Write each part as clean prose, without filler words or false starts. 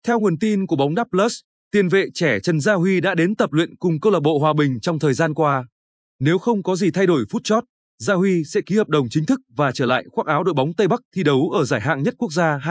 Theo nguồn tin của bóng đá Plus, tiền vệ trẻ Trần Gia Huy đã đến tập luyện cùng câu lạc bộ Hòa Bình trong thời gian qua. Nếu không có gì thay đổi phút chót, Gia Huy sẽ ký hợp đồng chính thức và trở lại khoác áo đội bóng Tây Bắc thi đấu ở giải hạng nhất quốc gia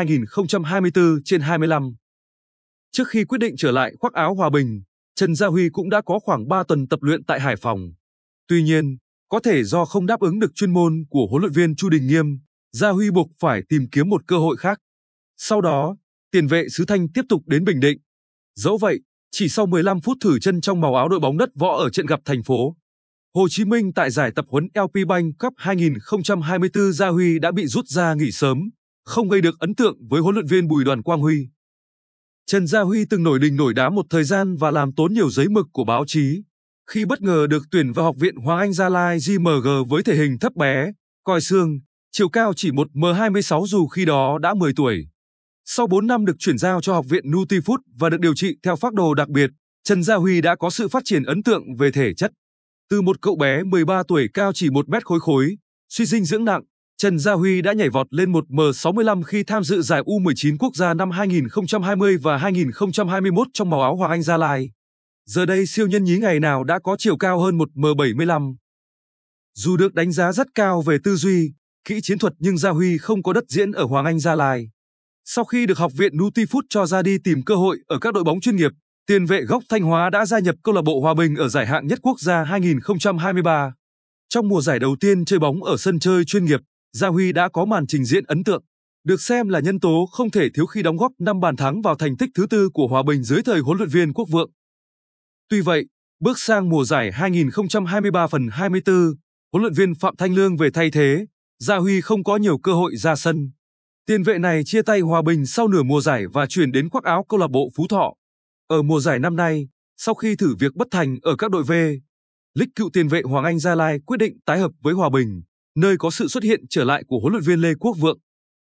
2024/25. Trước khi quyết định trở lại khoác áo Hòa Bình, Trần Gia Huy cũng đã có khoảng 3 tuần tập luyện tại Hải Phòng. Tuy nhiên, có thể do không đáp ứng được chuyên môn của huấn luyện viên Chu Đình Nghiêm, Gia Huy buộc phải tìm kiếm một cơ hội khác. Sau đó, tiền vệ xứ Thanh tiếp tục đến Bình Định. Dẫu vậy, chỉ sau 15 phút thử chân trong màu áo đội bóng đất võ ở trận gặp thành phố Hồ Chí Minh tại giải tập huấn LP Bank Cup 2024, Gia Huy đã bị rút ra nghỉ sớm, không gây được ấn tượng với huấn luyện viên Bùi Đoàn Quang Huy. Trần Gia Huy từng nổi đình nổi đám một thời gian và làm tốn nhiều giấy mực của báo chí, khi bất ngờ được tuyển vào Học viện Hoàng Anh Gia Lai JMG với thể hình thấp bé, còi xương, chiều cao chỉ 1m26 dù khi đó đã 10 tuổi. Sau 4 năm được chuyển giao cho Học viện Nutifood và được điều trị theo phác đồ đặc biệt, Trần Gia Huy đã có sự phát triển ấn tượng về thể chất. Từ một cậu bé 13 tuổi cao chỉ 1 mét khối, suy dinh dưỡng nặng, Trần Gia Huy đã nhảy vọt lên 1m65 khi tham dự giải U19 quốc gia năm 2020 và 2021 trong màu áo Hoàng Anh Gia Lai. Giờ đây siêu nhân nhí ngày nào đã có chiều cao hơn 1m75. Dù được đánh giá rất cao về tư duy, kỹ chiến thuật nhưng Gia Huy không có đất diễn ở Hoàng Anh Gia Lai. Sau khi được Học viện Nutifood cho ra đi tìm cơ hội ở các đội bóng chuyên nghiệp, tiền vệ gốc Thanh Hóa đã gia nhập câu lạc bộ Hòa Bình ở giải hạng nhất quốc gia 2023. Trong mùa giải đầu tiên chơi bóng ở sân chơi chuyên nghiệp, Gia Huy đã có màn trình diễn ấn tượng, được xem là nhân tố không thể thiếu khi đóng góp 5 bàn thắng vào thành tích thứ tư của Hòa Bình dưới thời huấn luyện viên Quốc Vượng. Tuy vậy, bước sang mùa giải 2023 phần 24, huấn luyện viên Phạm Thanh Lương về thay thế, Gia Huy không có nhiều cơ hội ra sân. Tiền vệ này chia tay Hòa Bình sau nửa mùa giải và chuyển đến khoác áo câu lạc bộ Phú Thọ. Ở mùa giải năm nay, sau khi thử việc bất thành ở các đội V-League, cựu tiền vệ Hoàng Anh Gia Lai quyết định tái hợp với Hòa Bình, nơi có sự xuất hiện trở lại của huấn luyện viên Lê Quốc Vượng.